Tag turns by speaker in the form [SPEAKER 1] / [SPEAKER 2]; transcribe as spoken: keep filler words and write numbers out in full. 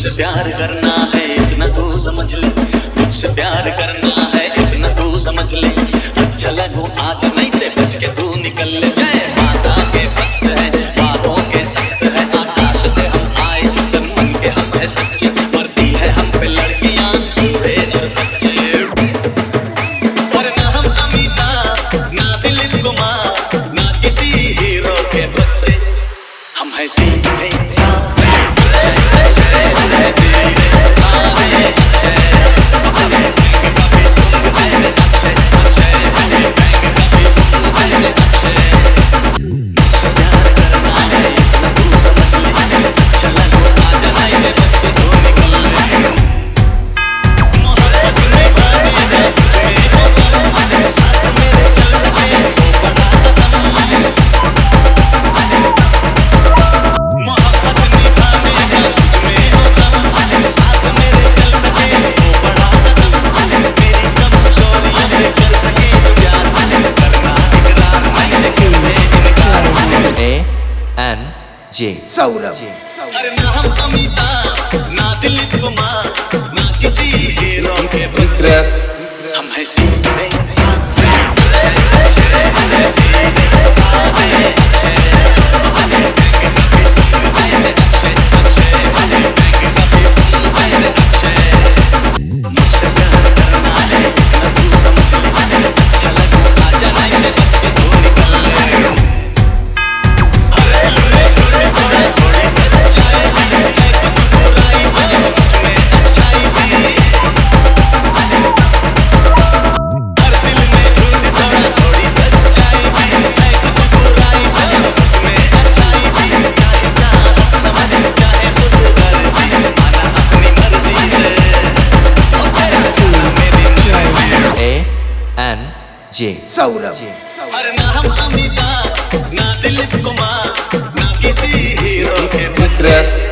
[SPEAKER 1] मुझसे प्यार करना है इतना तू समझ ले, मुझसे प्यार करना है इतना तू समझ ले। अच्छा लगूं आगे नहीं ते बच के तू निकल ले। जय माता के भक्त है, बाबों के सख्त है, आकाश से हम आए तन मन के हम है सच्चे। मरती है हम पे लड़कियां बूढ़े और बच्चे, और ना हम अमीना ना दिलीप कुमार ना किसी हीरो के बच्चे। हम है सीधे साधे
[SPEAKER 2] जे सौरभ।
[SPEAKER 1] अरे ना हम अमिताभ ना दिलीप कुमार ना किसी हीरो के बच्चे। हम है सीधे साधे सीधे साधे मुझसे प्यार करना है ना तू समझ ले। अच्छा लगूं आजा नहीं मैं बच के तू निकल ले।
[SPEAKER 2] जे सौरभ।
[SPEAKER 1] अरे ना हम अमिताभ ना दिलीप कुमार ना किसी हीरो के बच्चे।